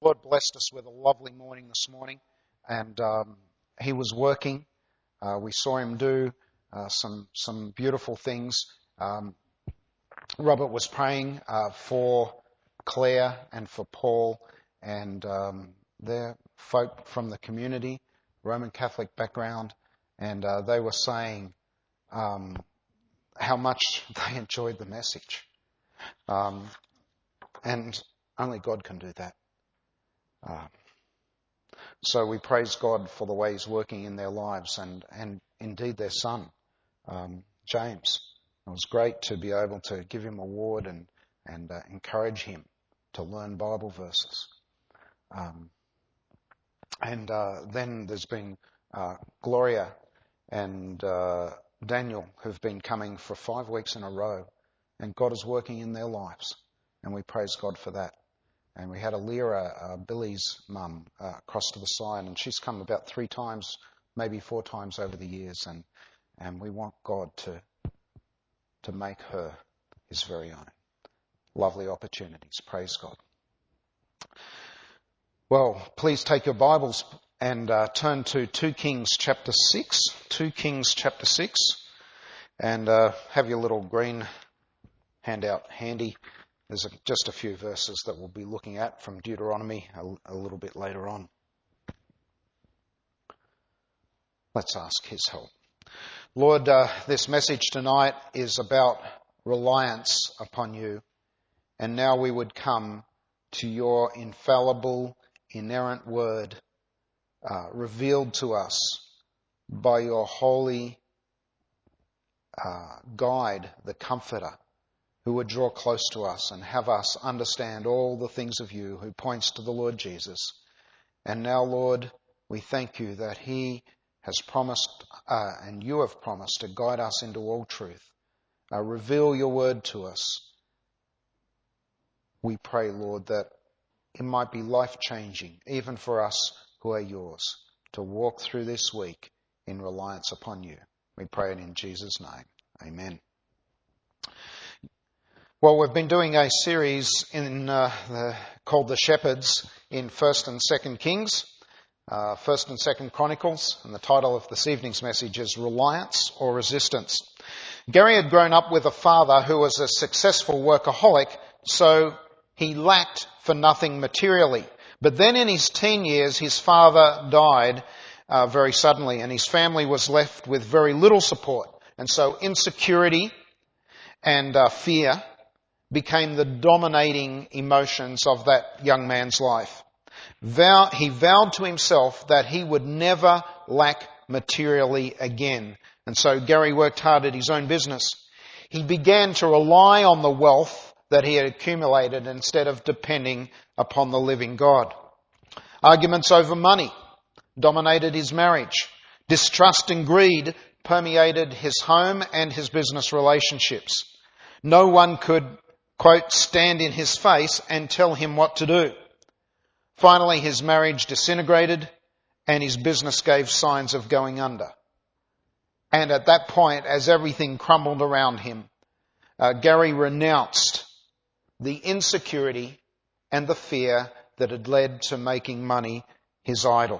Lord blessed us with a lovely morning this morning, and he was working. We saw him do some beautiful things. Robert was praying for Claire and for Paul, and they're folk from the community, Roman Catholic background, and they were saying how much they enjoyed the message. And only God can do that. So we praise God for the way He's working in their lives and indeed their son, James. It was great to be able to give him a ward and encourage him to learn Bible verses. Then there's been Gloria and Daniel who've been coming for 5 weeks in a row, and God is working in their lives, and we praise God for that. And we had Alira, Billy's mum, across to the side, and she's come about 3 times, maybe 4 times over the years, and we want God to make her His very own. Lovely opportunities. Praise God. Well, please take your Bibles and turn to 2 Kings chapter 6. 2 Kings chapter 6. And have your little green handout handy. There's just a few verses that we'll be looking at from Deuteronomy a little bit later on. Let's ask His help. Lord, this message tonight is about reliance upon You. And now we would come to Your infallible, inerrant word, revealed to us by Your holy guide, the Comforter, who would draw close to us and have us understand all the things of You, who points to the Lord Jesus. And now, Lord, we thank You that He has promised, and You have promised, to guide us into all truth. Reveal Your word to us. We pray, Lord, that it might be life-changing, even for us who are Yours, to walk through this week in reliance upon You. We pray it in Jesus' name. Amen. Well, we've been doing a series called The Shepherds in 1st and 2nd Kings, 1st and 2nd Chronicles, and the title of this evening's message is Reliance or Resistance. Gary had grown up with a father who was a successful workaholic, so he lacked for nothing materially. But then in his teen years, his father died very suddenly, and his family was left with very little support. And so insecurity and fear became the dominating emotions of that young man's life. He vowed to himself that he would never lack materially again. And so Gary worked hard at his own business. He began to rely on the wealth that he had accumulated instead of depending upon the living God. Arguments over money dominated his marriage. Distrust and greed permeated his home and his business relationships. No one could, quote, stand in his face and tell him what to do. Finally, his marriage disintegrated and his business gave signs of going under. And at that point, as everything crumbled around him, Gary renounced the insecurity and the fear that had led to making money his idol.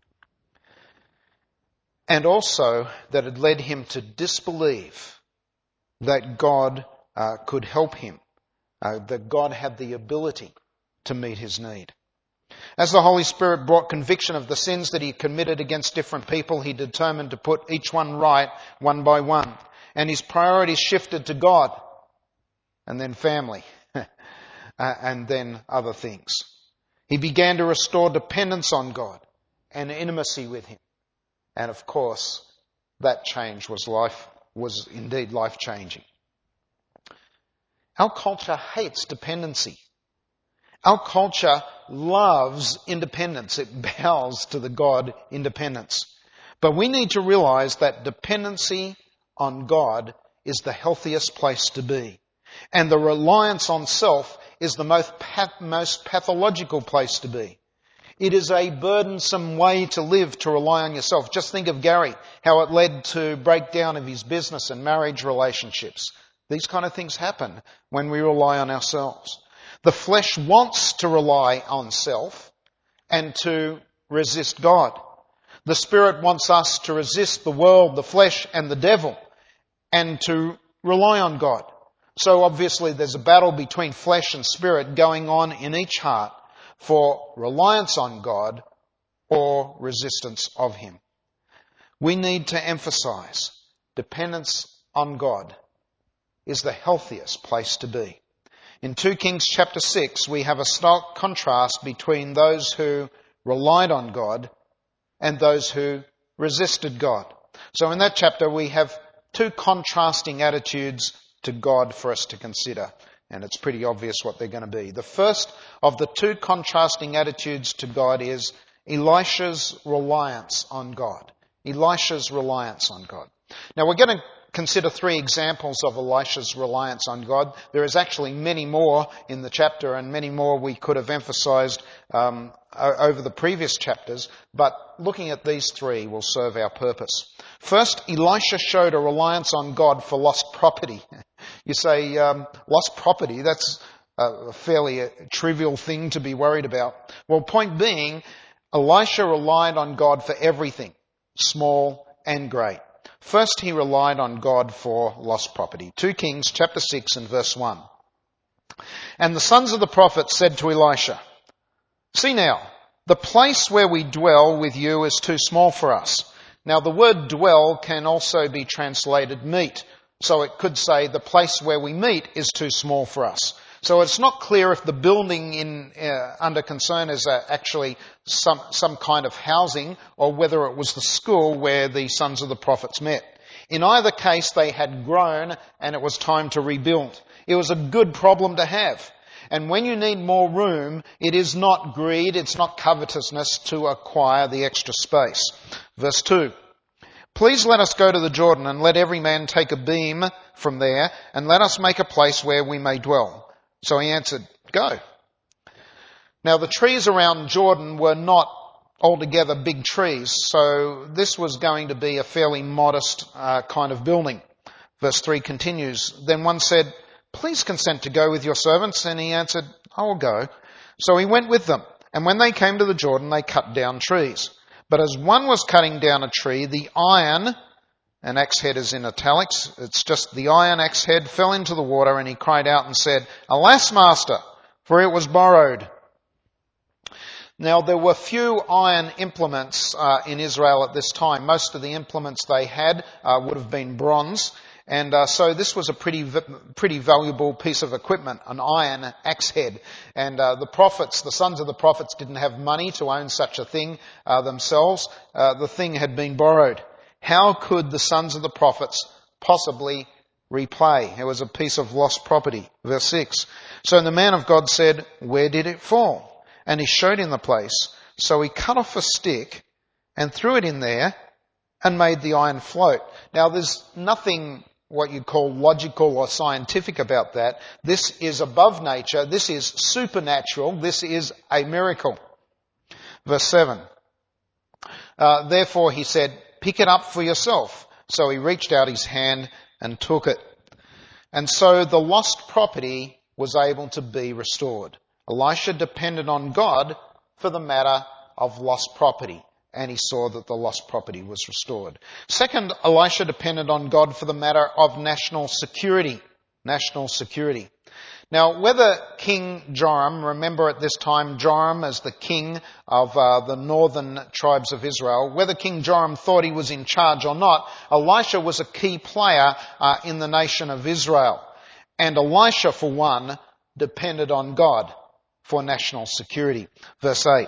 And also that had led him to disbelieve that God could help him, that God had the ability to meet his need. As the Holy Spirit brought conviction of the sins that he committed against different people, he determined to put each one right, one by one. And his priorities shifted to God, and then family, and then other things. He began to restore dependence on God and intimacy with Him. And of course, that change was indeed life-changing. Our culture hates dependency. Our culture loves independence. It bows to the God independence. But we need to realize that dependency on God is the healthiest place to be. And the reliance on self is the most pathological place to be. It is a burdensome way to live, to rely on yourself. Just think of Gary, how it led to breakdown of his business and marriage relationships. These kind of things happen when we rely on ourselves. The flesh wants to rely on self, and to resist God. The Spirit wants us to resist the world, the flesh, and the devil, and to rely on God. So obviously there's a battle between flesh and spirit going on in each heart for reliance on God or resistance of Him. We need to emphasize dependence on God is the healthiest place to be. In 2 Kings chapter 6, we have a stark contrast between those who relied on God and those who resisted God. So in that chapter, we have two contrasting attitudes to God for us to consider. And it's pretty obvious what they're going to be. The first of the two contrasting attitudes to God is Elisha's reliance on God. Elisha's reliance on God. Now we're going to consider three examples of Elisha's reliance on God. There is actually many more in the chapter and many more we could have emphasized over the previous chapters, but looking at these three will serve our purpose. First, Elisha showed a reliance on God for lost property. You say, lost property, that's a fairly trivial thing to be worried about. Well, point being, Elisha relied on God for everything, small and great. First, he relied on God for lost property. 2 Kings chapter 6 and verse 1. And the sons of the prophets said to Elisha, "See now, the place where we dwell with you is too small for us." Now the word dwell can also be translated meet. So it could say the place where we meet is too small for us. So it's not clear if the building under concern is actually some kind of housing or whether it was the school where the sons of the prophets met. In either case, they had grown and it was time to rebuild. It was a good problem to have. And when you need more room, it is not greed, it's not covetousness to acquire the extra space. Verse 2. "Please let us go to the Jordan and let every man take a beam from there and let us make a place where we may dwell." So he answered, "Go." Now the trees around Jordan were not altogether big trees, so this was going to be a fairly modest kind of building. Verse 3 continues, "Then one said, 'Please consent to go with your servants.' And he answered, 'I will go.' So he went with them, and when they came to the Jordan, they cut down trees. But as one was cutting down a tree, the iron," and axe head is in italics, it's just the iron axe head, "fell into the water, and he cried out and said, 'Alas, master, for it was borrowed.'" Now there were few iron implements in Israel at this time. Most of the implements they had would have been bronze. And so this was a pretty valuable piece of equipment, an iron axe head. And the prophets, the sons of the prophets, didn't have money to own such a thing themselves. The thing had been borrowed. How could the sons of the prophets possibly repay? It was a piece of lost property. Verse 6. "So the man of God said, 'Where did it fall?' And he showed him the place. So he cut off a stick and threw it in there and made the iron float." Now there's nothing what you'd call logical or scientific about that. This is above nature. This is supernatural. This is a miracle. Verse 7. "Therefore he said, 'Pick it up for yourself.' So he reached out his hand and took it. And so the lost property was able to be restored. Elisha depended on God for the matter of lost property. And he saw that the lost property was restored. Second, Elisha depended on God for the matter of national security. National security. Now, whether King Joram, remember at this time Joram as the king of the northern tribes of Israel, whether King Joram thought he was in charge or not, Elisha was a key player in the nation of Israel. And Elisha, for one, depended on God for national security. Verse 8.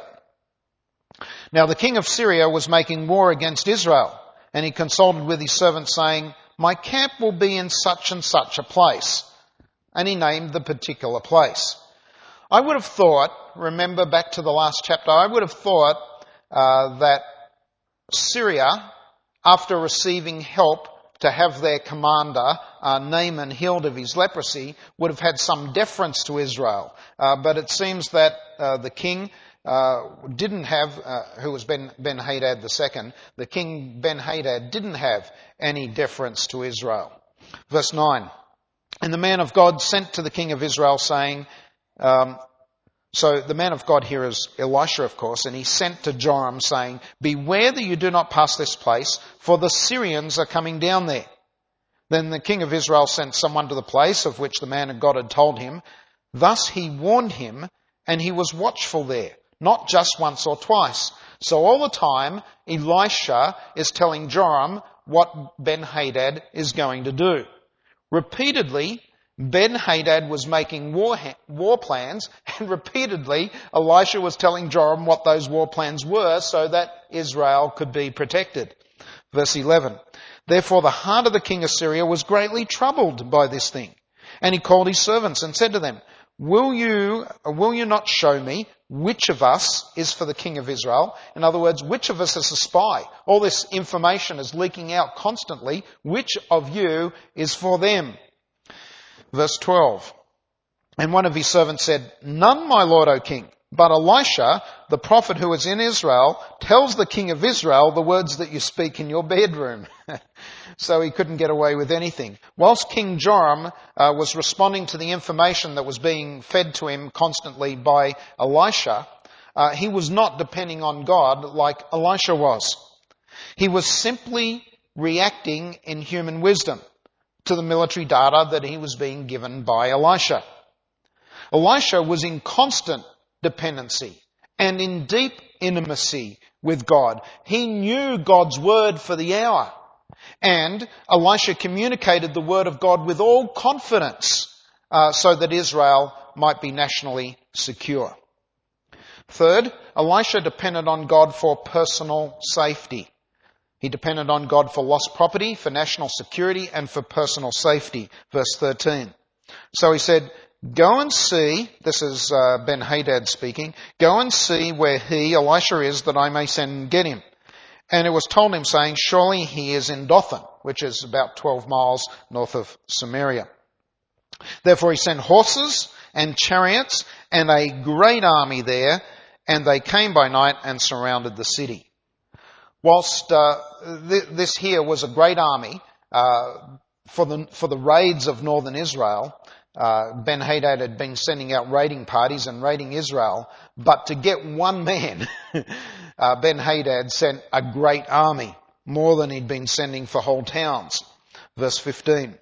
"Now the king of Syria was making war against Israel, and he consulted with his servants, saying, 'My camp will be in such and such a place.' And he named the particular place." I would have thought, remember back to the last chapter, I would have thought that Syria, after receiving help to have their commander, Naaman, healed of his leprosy, would have had some deference to Israel. But it seems that the king didn't have, who was Ben-Hadad II, the king Ben-Hadad didn't have any deference to Israel. Verse 9, "And the man of God sent to the king of Israel, saying, So the man of God here is Elisha, of course, and he sent to Joram saying, "Beware that you do not pass this place, for the Syrians are coming down there." Then the king of Israel sent someone to the place of which the man of God had told him. Thus he warned him, and he was watchful there, not just once or twice. So all the time, Elisha is telling Joram what Ben-Hadad is going to do. Repeatedly, Ben-Hadad was making war plans, and repeatedly Elisha was telling Joram what those war plans were so that Israel could be protected. Verse 11. Therefore the heart of the king of Syria was greatly troubled by this thing. And he called his servants and said to them, Will you not show me which of us is for the king of Israel? In other words, which of us is a spy? All this information is leaking out constantly. Which of you is for them? Verse 12. And one of his servants said, None, my lord, O king. But Elisha, the prophet who is in Israel, tells the king of Israel the words that you speak in your bedroom. So he couldn't get away with anything. Whilst King Joram was responding to the information that was being fed to him constantly by Elisha, he was not depending on God like Elisha was. He was simply reacting in human wisdom to the military data that he was being given by Elisha. Elisha was in constant dependency and in deep intimacy with God. He knew God's word for the hour. And Elisha communicated the word of God with all confidence so that Israel might be nationally secure. Third, Elisha depended on God for personal safety. He depended on God for lost property, for national security, and for personal safety. Verse 13. So he said, Go and see, this is Ben-Hadad speaking, go and see where Elisha is, that I may send and get him. And it was told him, saying, Surely he is in Dothan, which is about 12 miles north of Samaria. Therefore he sent horses and chariots and a great army there, and they came by night and surrounded the city. Whilst this here was a great army for the raids of northern Israel, Ben-Hadad had been sending out raiding parties and raiding Israel, but to get one man, Ben-Hadad sent a great army, more than he'd been sending for whole towns. Verse 15.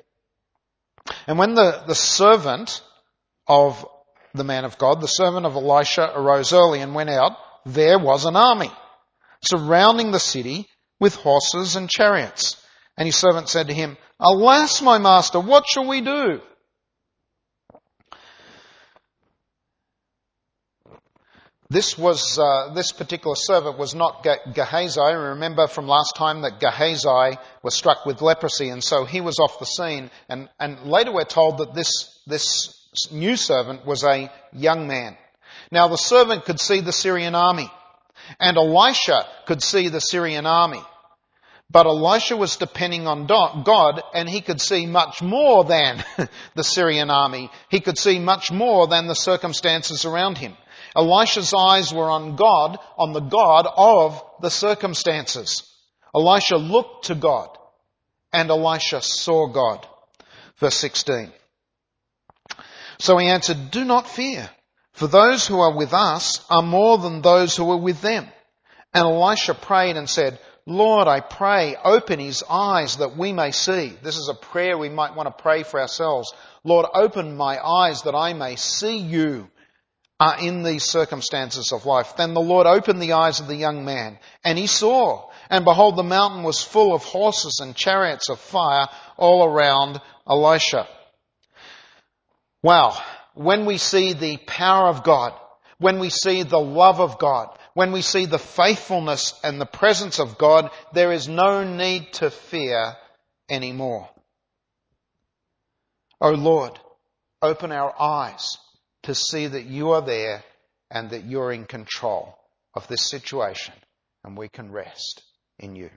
And when the servant of the man of God, the servant of Elisha, arose early and went out, there was an army surrounding the city with horses and chariots. And his servant said to him, Alas, my master, what shall we do? This particular servant was not Gehazi. Remember from last time that Gehazi was struck with leprosy, and so he was off the scene. And later we're told that this new servant was a young man. Now the servant could see the Syrian army, and Elisha could see the Syrian army. But Elisha was depending on God, and he could see much more than the Syrian army. He could see much more than the circumstances around him. Elisha's eyes were on God, on the God of the circumstances. Elisha looked to God, and Elisha saw God. Verse 16. So he answered, Do not fear, for those who are with us are more than those who are with them. And Elisha prayed and said, Lord, I pray, open his eyes that we may see. This is a prayer we might want to pray for ourselves. Lord, open my eyes that I may see you in these circumstances of life. Then the Lord opened the eyes of the young man, and he saw, and behold, the mountain was full of horses and chariots of fire all around Elisha. Wow. When we see the power of God, when we see the love of God, when we see the faithfulness and the presence of God, there is no need to fear anymore. Oh Lord, open our eyes to see that you are there and that you're in control of this situation, and we can rest in you.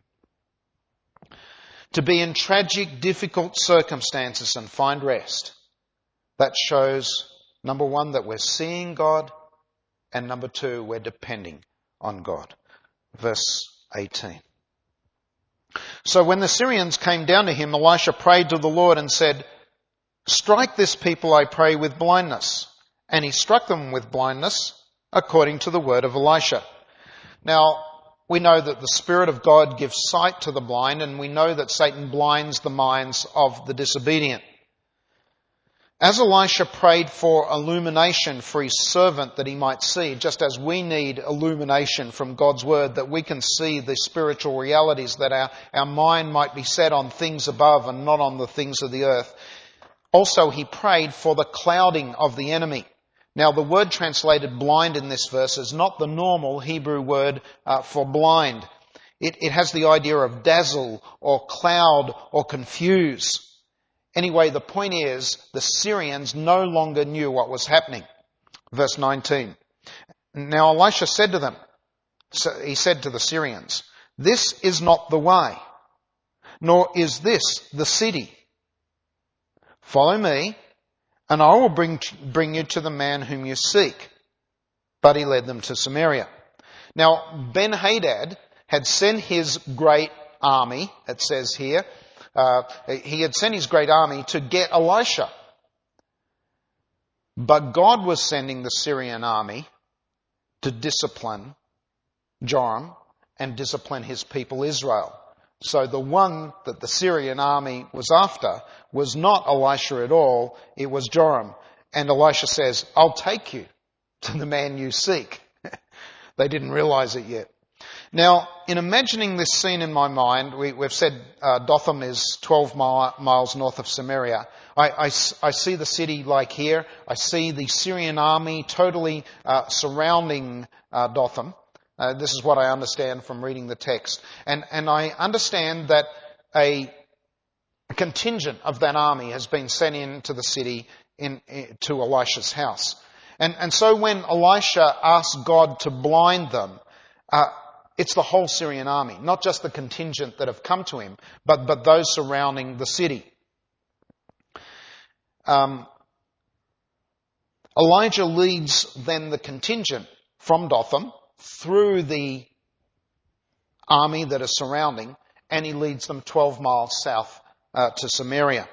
To be in tragic, difficult circumstances and find rest, that shows, number one, that we're seeing God, and number two, we're depending on God. Verse 18. So when the Syrians came down to him, Elisha prayed to the Lord and said, Strike this people, I pray, with blindness. and he struck them with blindness according to the word of Elisha. Now, we know that the Spirit of God gives sight to the blind, and we know that Satan blinds the minds of the disobedient. As Elisha prayed for illumination for his servant that he might see, just as we need illumination from God's word that we can see the spiritual realities, that our mind might be set on things above and not on the things of the earth. Also, he prayed for the clouding of the enemy. Now, the word translated blind in this verse is not the normal Hebrew word for blind. It has the idea of dazzle or cloud or confuse. Anyway, the point is, the Syrians no longer knew what was happening. Verse 19. Now Elisha said to them, he said to the Syrians, "This is not the way, nor is this the city. Follow me, and I will bring you to the man whom you seek." But he led them to Samaria. Now, Ben-Hadad had sent his great army, it says here, he had sent his great army to get Elisha. But God was sending the Syrian army to discipline Joram and discipline his people Israel. So the one that the Syrian army was after was not Elisha at all, it was Joram. And Elisha says, "I'll take you to the man you seek." They didn't realize it yet. Now, in imagining this scene in my mind, we've said Dothan is 12 miles north of Samaria. I see the city like here. I see the Syrian army totally surrounding Dothan. This is what I understand from reading the text. And I understand that a contingent of that army has been sent into the city to Elisha's house. And so when Elisha asked God to blind them, it's the whole Syrian army, not just the contingent that have come to him, but those surrounding the city. Elijah leads then the contingent from Dothan through the army that is surrounding, and he leads them 12 miles south to Samaria.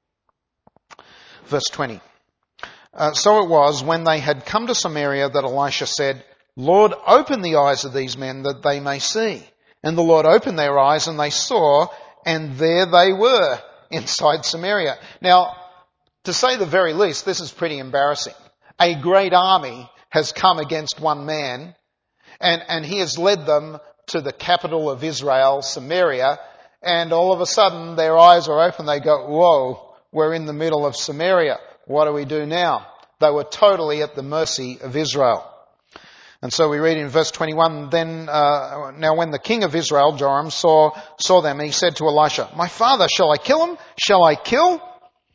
Verse 20. So it was when they had come to Samaria that Elisha said, "Lord, open the eyes of these men that they may see." And the Lord opened their eyes and they saw, and there they were inside Samaria. Now, to say the very least, this is pretty embarrassing. A great army has come against one man, and he has led them to the capital of Israel, Samaria, and all of a sudden their eyes are open. They go, "Whoa, we're in the middle of Samaria. What do we do now?" They were totally at the mercy of Israel. And so we read in verse 21, now when the king of Israel, Joram, saw them, he said to Elisha, "My father, shall I kill him? Shall I kill?"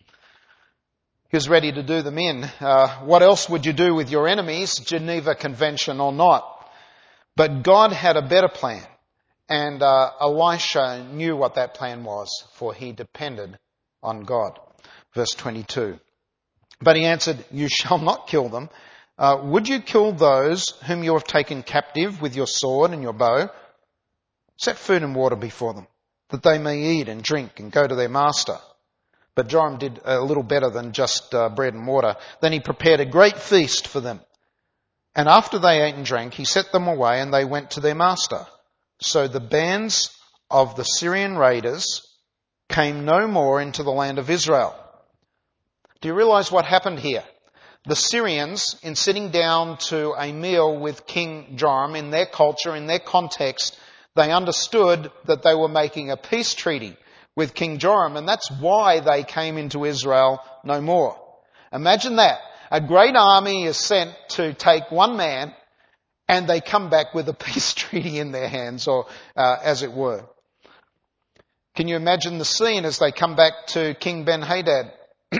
He was ready to do them in. What else would you do with your enemies, Geneva Convention or not? But God had a better plan. And Elisha knew what that plan was, for he depended on God. Verse 22. But he answered, "You shall not kill them. Would you kill those whom you have taken captive with your sword and your bow? Set food and water before them, that they may eat and drink and go to their master." But Joram did a little better than just bread and water. Then he prepared a great feast for them. And after they ate and drank, he sent them away and they went to their master. So the bands of the Syrian raiders came no more into the land of Israel. Do you realize what happened here? The Syrians, in sitting down to a meal with King Joram, in their culture, in their context, they understood that they were making a peace treaty with King Joram, and that's why they came into Israel no more. Imagine that. A great army is sent to take one man, and they come back with a peace treaty in their hands, or as it were. Can you imagine the scene as they come back to King Ben-Hadad?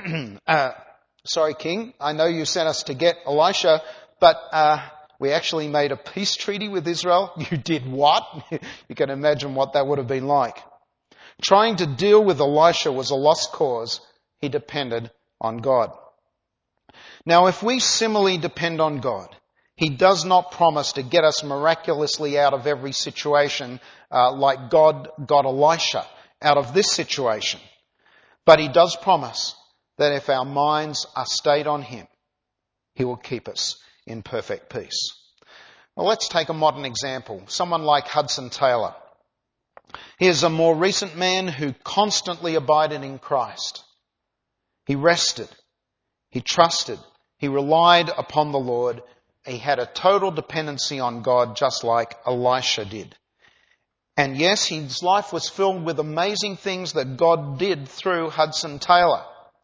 "Sorry, King, I know you sent us to get Elisha, but we actually made a peace treaty with Israel." "You did what?" You can imagine what that would have been like. Trying to deal with Elisha was a lost cause. He depended on God. Now, if we similarly depend on God, He does not promise to get us miraculously out of every situation like God got Elisha out of this situation. But He does promise that if our minds are stayed on Him, He will keep us in perfect peace. Well, let's take a modern example. Someone like Hudson Taylor. He is a more recent man who constantly abided in Christ. He rested. He trusted. He relied upon the Lord. He had a total dependency on God, just like Elisha did. And yes, his life was filled with amazing things that God did through Hudson Taylor.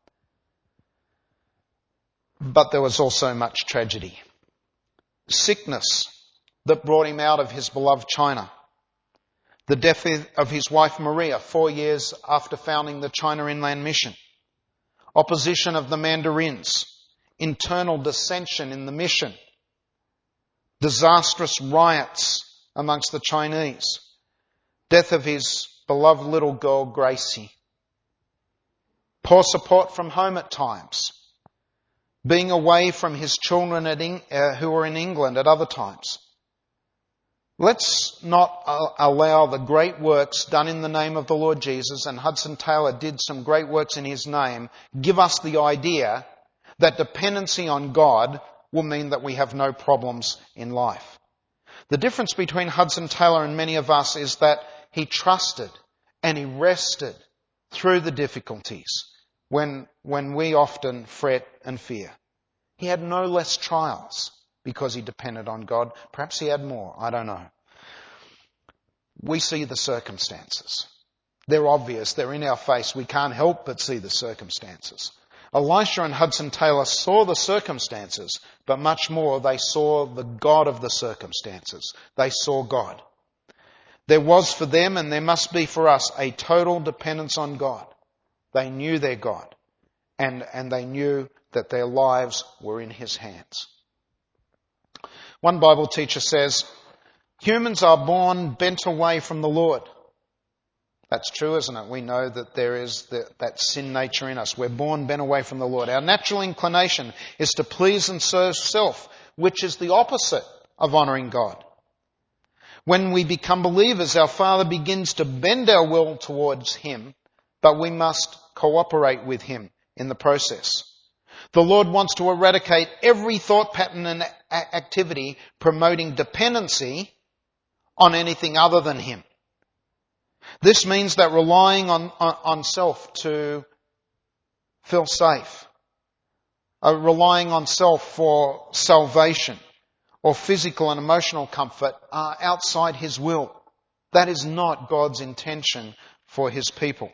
But there was also much tragedy. Sickness that brought him out of his beloved China. The death of his wife Maria 4 years after founding the China Inland Mission. Opposition of the Mandarins. Internal dissension in the mission. Disastrous riots amongst the Chinese. Death of his beloved little girl Gracie. Poor support from home at times. Being away from his children who were in England at other times. Let's not allow the great works done in the name of the Lord Jesus, and Hudson Taylor did some great works in his name, give us the idea that dependency on God will mean that we have no problems in life. The difference between Hudson Taylor and many of us is that he trusted and he rested through the difficulties when we often fret and fear. He had no less trials because he depended on God. Perhaps he had more. I don't know. We see the circumstances. They're obvious. They're in our face. We can't help but see the circumstances. Elisha and Hudson Taylor saw the circumstances, but much more, they saw the God of the circumstances. They saw God. There was for them, and there must be for us, a total dependence on God. They knew their God, and they knew that their lives were in His hands. One Bible teacher says, humans are born bent away from the Lord. That's true, isn't it? We know that there is that sin nature in us. We're born bent away from the Lord. Our natural inclination is to please and serve self, which is the opposite of honouring God. When we become believers, our Father begins to bend our will towards Him, but we must cooperate with Him in the process. The Lord wants to eradicate every thought pattern and activity promoting dependency on anything other than Him. This means that relying on self to feel safe, relying on self for salvation or physical and emotional comfort are outside His will. That is not God's intention for His people.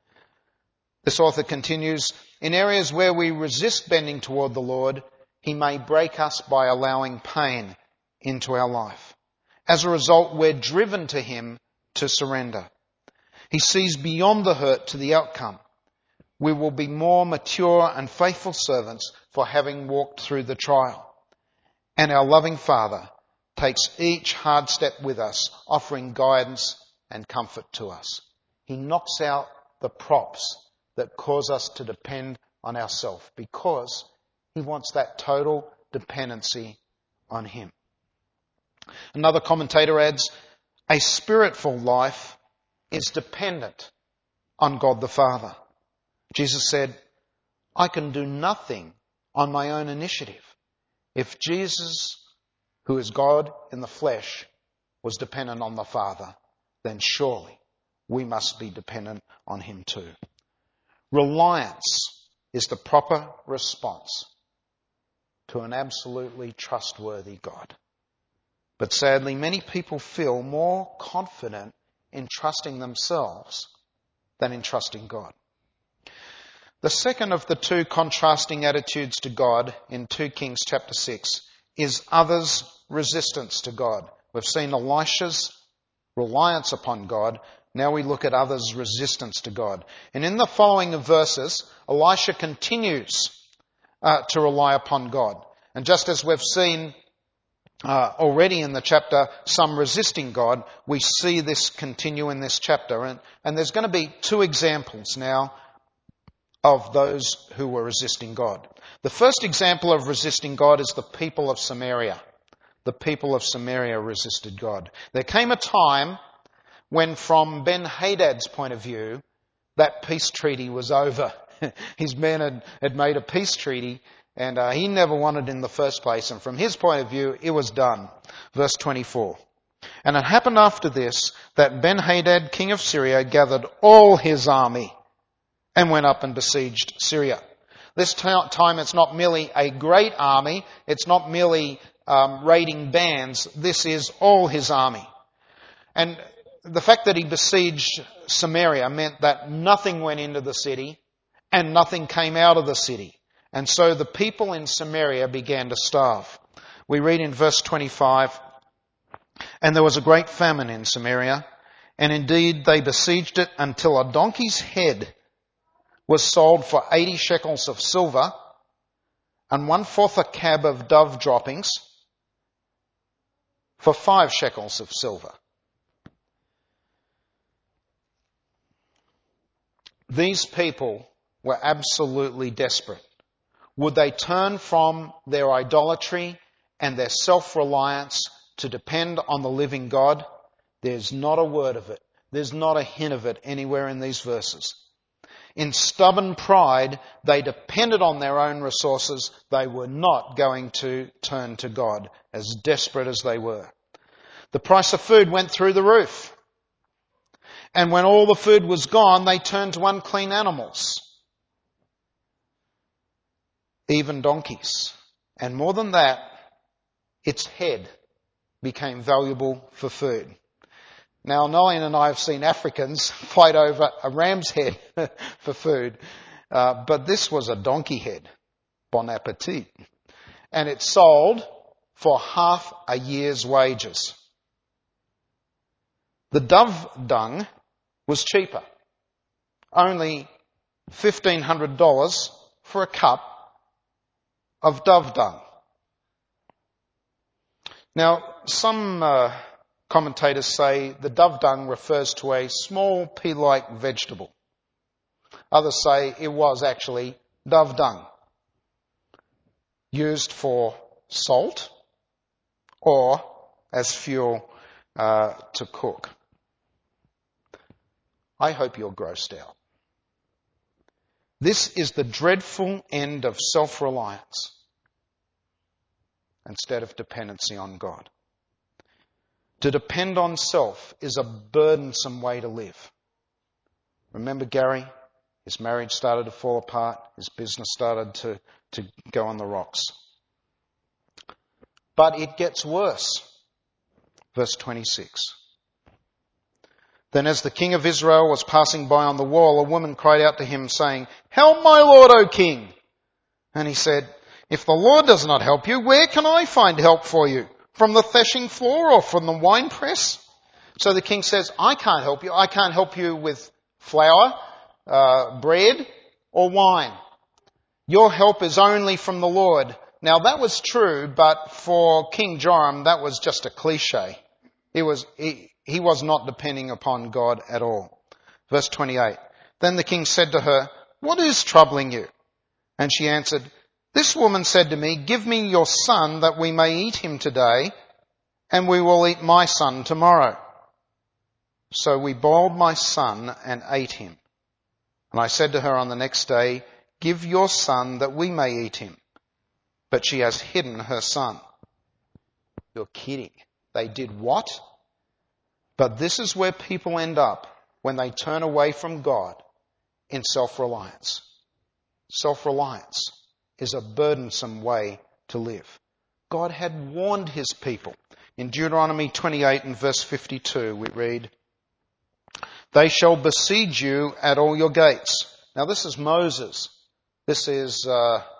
This author continues, in areas where we resist bending toward the Lord, He may break us by allowing pain into our life. As a result, we're driven to Him to surrender. He sees beyond the hurt to the outcome. We will be more mature and faithful servants for having walked through the trial. And our loving Father takes each hard step with us, offering guidance and comfort to us. He knocks out the props that cause us to depend on ourselves because He wants that total dependency on Him. Another commentator adds, a spirit-filled life is dependent on God the Father. Jesus said, I can do nothing on my own initiative. If Jesus, who is God in the flesh, was dependent on the Father, then surely we must be dependent on Him too. Reliance is the proper response to an absolutely trustworthy God. But sadly, many people feel more confident in trusting themselves than in trusting God. The second of the two contrasting attitudes to God in 2 Kings chapter 6 is others' resistance to God. We've seen Elisha's reliance upon God. Now we look at others' resistance to God. And in the following verses, Elisha continues to rely upon God. And just as we've seen already in the chapter, some resisting God, we see this continue in this chapter. And there's going to be two examples now of those who were resisting God. The first example of resisting God is the people of Samaria. The people of Samaria resisted God. There came a time when, from Ben-Hadad's point of view, that peace treaty was over. His men had made a peace treaty, And he never wanted in the first place. And from his point of view, it was done. Verse 24. And it happened after this that Ben-Hadad, king of Syria, gathered all his army and went up and besieged Syria. This time it's not merely a great army. It's not merely raiding bands. This is all his army. And the fact that he besieged Samaria meant that nothing went into the city and nothing came out of the city. And so the people in Samaria began to starve. We read in verse 25, and there was a great famine in Samaria, and indeed they besieged it until a donkey's head was sold for 80 shekels of silver, and 1/4 a cab of dove droppings for 5 shekels of silver. These people were absolutely desperate. Would they turn from their idolatry and their self-reliance to depend on the living God? There's not a word of it. There's not a hint of it anywhere in these verses. In stubborn pride, they depended on their own resources. They were not going to turn to God, as desperate as they were. The price of food went through the roof. And when all the food was gone, they turned to unclean animals, even donkeys. And more than that, its head became valuable for food. Now, Nolene and I have seen Africans fight over a ram's head for food, but this was a donkey head. Bon appetit. And it sold for half a year's wages. The dove dung was cheaper, only $1,500 for a cup of dove dung. Now, some commentators say the dove dung refers to a small pea-like vegetable. Others say it was actually dove dung, used for salt or as fuel to cook. I hope you're grossed out. This is the dreadful end of self-reliance instead of dependency on God. To depend on self is a burdensome way to live. Remember Gary? His marriage started to fall apart. His business started to go on the rocks. But it gets worse. Verse 26. Then as the king of Israel was passing by on the wall, a woman cried out to him, saying, "Help my lord, O king!" And he said, "If the Lord does not help you, where can I find help for you? From the threshing floor or from the winepress?" So the king says, "I can't help you. I can't help you with flour, bread, or wine. Your help is only from the Lord." Now that was true, but for King Joram, that was just a cliche. He was not depending upon God at all. Verse 28. Then the king said to her, "What is troubling you?" And she answered, "This woman said to me, 'Give me your son that we may eat him today, and we will eat my son tomorrow.' So we boiled my son and ate him. And I said to her on the next day, 'Give your son that we may eat him.' But she has hidden her son." You're kidding. They did what? But this is where people end up when they turn away from God in self-reliance. Self-reliance is a burdensome way to live. God had warned his people. In Deuteronomy 28 and verse 52 we read, "They shall besiege you at all your gates." Now this is Moses. This is,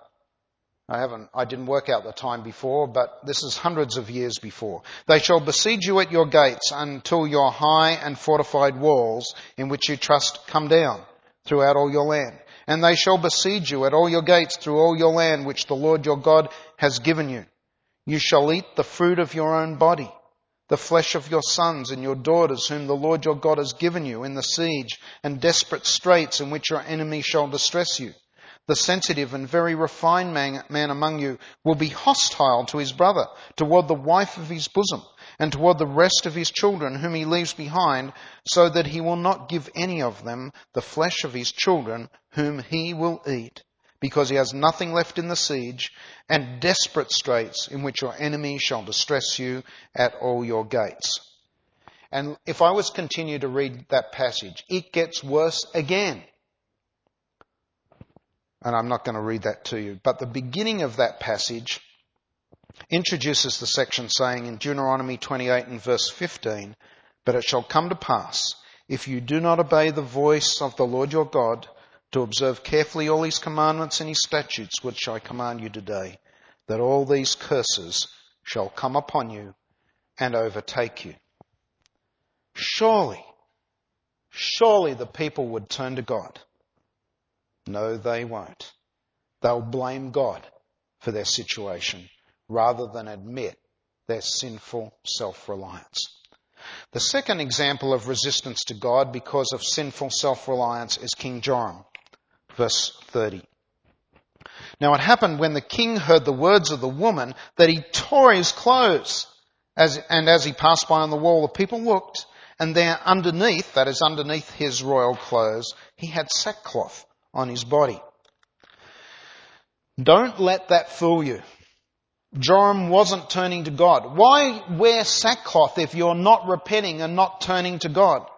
I didn't work out the time before, but this is hundreds of years before. "They shall besiege you at your gates until your high and fortified walls in which you trust come down throughout all your land. And they shall besiege you at all your gates through all your land which the Lord your God has given you. You shall eat the fruit of your own body, the flesh of your sons and your daughters whom the Lord your God has given you in the siege and desperate straits in which your enemy shall distress you. The sensitive and very refined man among you will be hostile to his brother, toward the wife of his bosom, and toward the rest of his children whom he leaves behind, so that he will not give any of them the flesh of his children whom he will eat. because he has nothing left in the siege, and desperate straits in which your enemy shall distress you at all your gates. And if I was to continue to read that passage, it gets worse again. And I'm not going to read that to you. But the beginning of that passage introduces the section saying in Deuteronomy 28 and verse 15, "But it shall come to pass, if you do not obey the voice of the Lord your God, to observe carefully all his commandments and his statutes, which I command you today, that all these curses shall come upon you and overtake you." Surely the people would turn to God. No, they won't. They'll blame God for their situation rather than admit their sinful self-reliance. The second example of resistance to God because of sinful self-reliance is King Joram. Verse 30. "Now it happened when the king heard the words of the woman that he tore his clothes. As he passed by on the wall, the people looked, and there underneath, that is underneath his royal clothes, he had sackcloth on his body." Don't let that fool you. Joram wasn't turning to God. Why wear sackcloth if you're not repenting and not turning to God?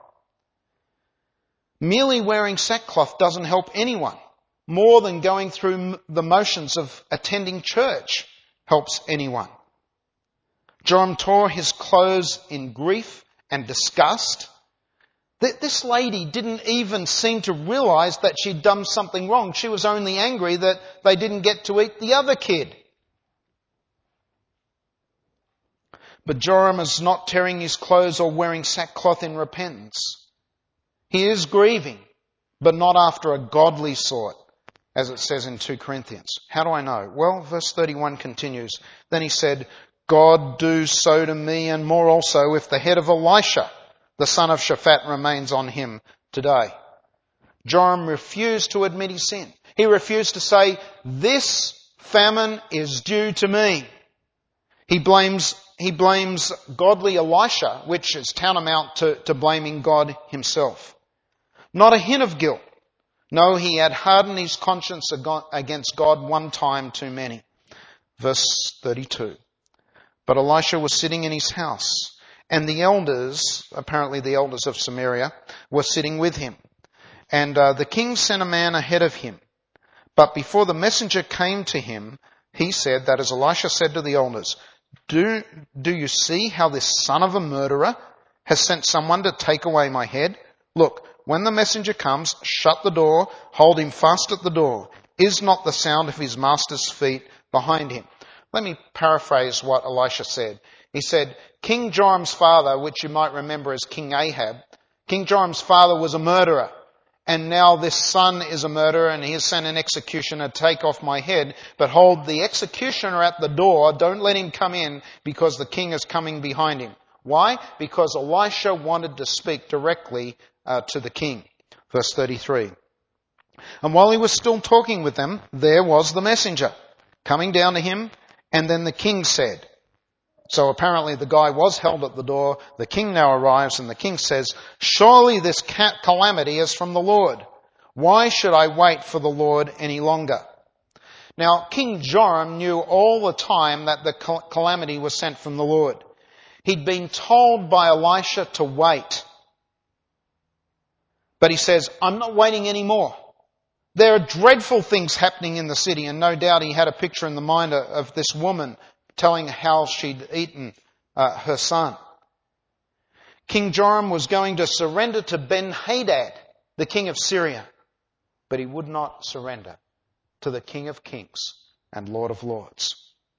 Merely wearing sackcloth doesn't help anyone. More than going through the motions of attending church helps anyone. Joram tore his clothes in grief and disgust. This lady didn't even seem to realize that she'd done something wrong. She was only angry that they didn't get to eat the other kid. But Joram is not tearing his clothes or wearing sackcloth in repentance. He is grieving, but not after a godly sort, as it says in 2 Corinthians. How do I know? Well, verse 31 continues. "Then he said, God do so to me and more also if the head of Elisha, the son of Shaphat, remains on him today." Joram refused to admit his sin. He refused to say, "This famine is due to me." He blames godly Elisha, which is tantamount to blaming God himself. Not a hint of guilt. No, he had hardened his conscience against God one time too many. Verse 32. "But Elisha was sitting in his house, and the elders, apparently the elders of Samaria, were sitting with him. And the king sent a man ahead of him. But before the messenger came to him, he said," that is, Elisha said to the elders, Do you see how this son of a murderer has sent someone to take away my head? Look, when the messenger comes, shut the door, hold him fast at the door. Is not the sound of his master's feet behind him?" Let me paraphrase what Elisha said. He said, King Joram's father, which you might remember as King Ahab, King Joram's father was a murderer. And now this son is a murderer and he has sent an executioner to take off my head. But hold the executioner at the door. Don't let him come in because the king is coming behind him. Why? Because Elisha wanted to speak directly to the king. Verse 33. "And while he was still talking with them, there was the messenger coming down to him. And then the king said," so apparently the guy was held at the door. The king now arrives and the king says, "Surely this calamity is from the Lord. Why should I wait for the Lord any longer?" Now, King Joram knew all the time that the calamity was sent from the Lord. He'd been told by Elisha to wait. But he says, "I'm not waiting anymore. There are dreadful things happening in the city," and no doubt he had a picture in the mind of this woman telling how she'd eaten her son. King Joram was going to surrender to Ben-Hadad, the king of Syria, but he would not surrender to the King of Kings and Lord of Lords.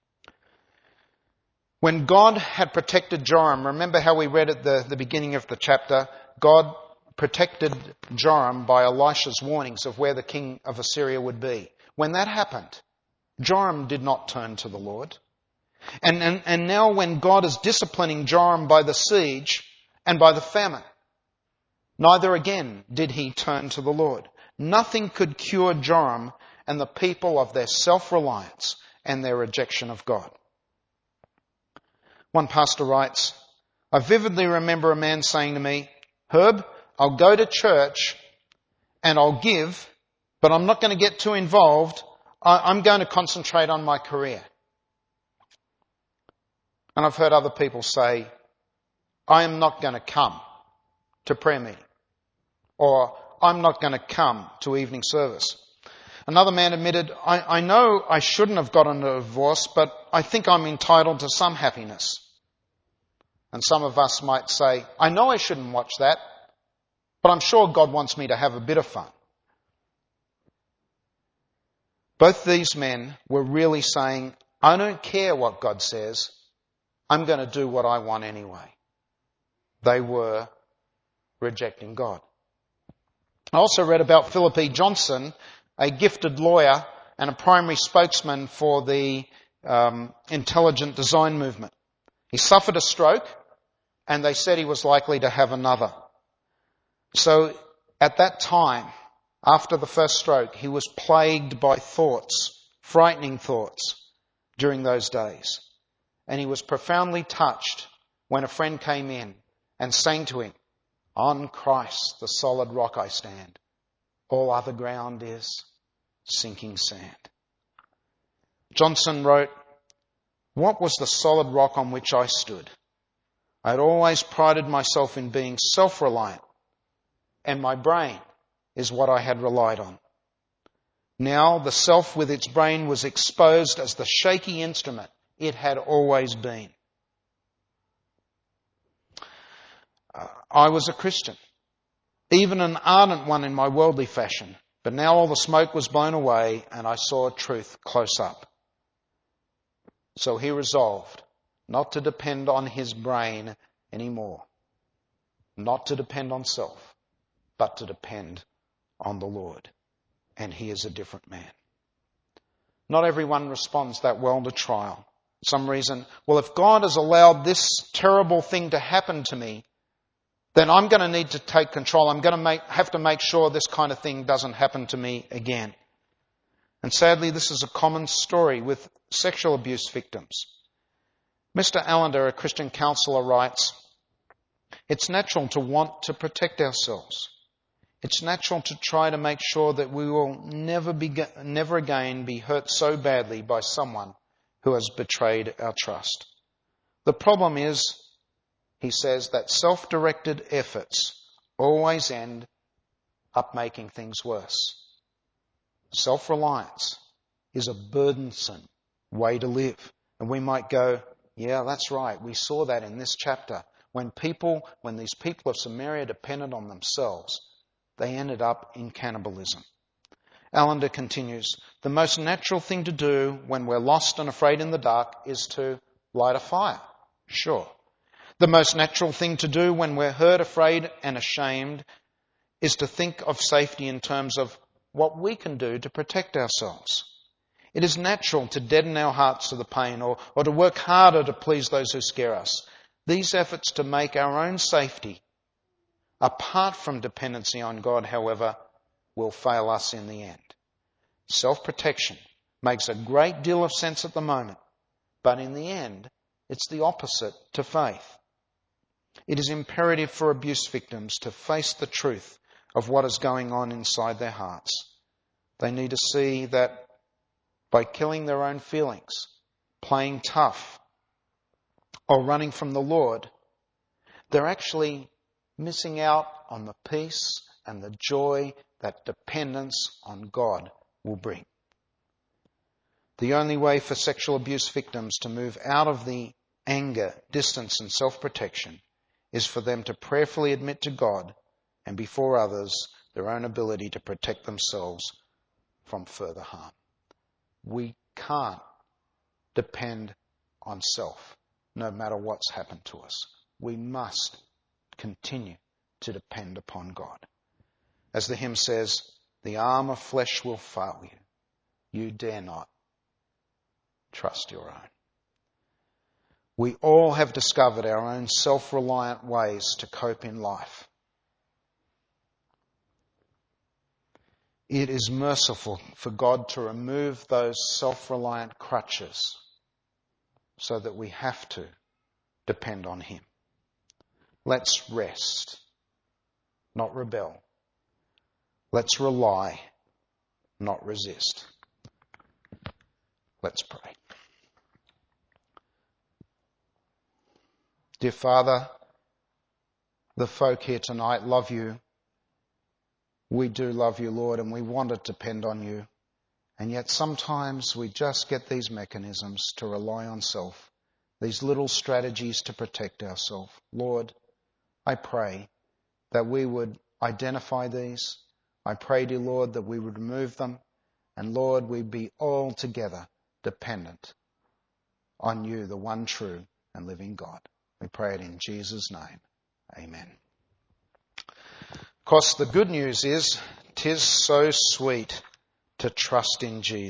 When God had protected Joram, remember how we read at the beginning of the chapter, God protected Joram by Elisha's warnings of where the king of Assyria would be. When that happened, Joram did not turn to the Lord. And now when God is disciplining Joram by the siege and by the famine, neither again did he turn to the Lord. Nothing could cure Joram and the people of their self-reliance and their rejection of God. One pastor writes, "I vividly remember a man saying to me, 'Herb, I'll go to church and I'll give, but I'm not going to get too involved I'm going to concentrate on my career. And I've heard other people say, I am not going to come to prayer meeting. Or I'm not going to come to evening service. Another man admitted, I know I shouldn't have gotten a divorce, but I think I'm entitled to some happiness. And some of us might say, I know I shouldn't watch that, but I'm sure God wants me to have a bit of fun. Both these men were really saying, I don't care what God says, I'm going to do what I want anyway. They were rejecting God. I also read about Philip E. Johnson, a gifted lawyer and a primary spokesman for the intelligent design movement. He suffered a stroke, and they said he was likely to have another. So at that time, after the first stroke, he was plagued by thoughts, frightening thoughts, during those days. And he was profoundly touched when a friend came in and sang to him, On Christ, the solid rock I stand. All other ground is sinking sand. Johnson wrote, What was the solid rock on which I stood? I had always prided myself in being self-reliant, and my brain is what I had relied on. Now the self with its brain was exposed as the shaky instrument it had always been. I was a Christian, even an ardent one in my worldly fashion, but now all the smoke was blown away and I saw truth close up. So he resolved not to depend on his brain anymore, not to depend on self, but to depend on the Lord. And he is a different man. Not everyone responds that well to trial. Some reason, well, if God has allowed this terrible thing to happen to me, then I'm going to need to take control. I'm going to have to make sure this kind of thing doesn't happen to me again. And sadly, this is a common story with sexual abuse victims. Mr. Allender, a Christian counsellor, writes, It's natural to want to protect ourselves. It's natural to try to make sure that we will never again be hurt so badly by someone who has betrayed our trust. The problem is, he says, that self-directed efforts always end up making things worse. Self-reliance is a burdensome way to live. And we might go, yeah, that's right. We saw that in this chapter. When these people of Samaria depended on themselves, they ended up in cannibalism. Allender continues, the most natural thing to do when we're lost and afraid in the dark is to light a fire. Sure. The most natural thing to do when we're hurt, afraid and ashamed is to think of safety in terms of what we can do to protect ourselves. It is natural to deaden our hearts to the pain or to work harder to please those who scare us. These efforts to make our own safety, apart from dependency on God, however, will fail us in the end. Self-protection makes a great deal of sense at the moment, but in the end, it's the opposite to faith. It is imperative for abuse victims to face the truth of what is going on inside their hearts. They need to see that by killing their own feelings, playing tough, or running from the Lord, they're actually missing out on the peace and the joy that dependence on God will bring. The only way for sexual abuse victims to move out of the anger, distance and self-protection is for them to prayerfully admit to God and before others their own ability to protect themselves from further harm. We can't depend on self no matter what's happened to us. We must continue to depend upon God. As the hymn says, the arm of flesh will fail you. You dare not trust your own. We all have discovered our own self-reliant ways to cope in life. It is merciful for God to remove those self-reliant crutches so that we have to depend on Him. Let's rest, not rebel. Let's rely, not resist. Let's pray. Dear Father, the folk here tonight love you. We do love you, Lord, and we want to depend on you. And yet sometimes we just get these mechanisms to rely on self, these little strategies to protect ourselves. Lord, I pray that we would identify these. I pray, dear Lord, that we would remove them. And Lord, we'd be all together dependent on you, the one true and living God. We pray it in Jesus' name. Amen. Of course, the good news is, 'tis so sweet to trust in Jesus.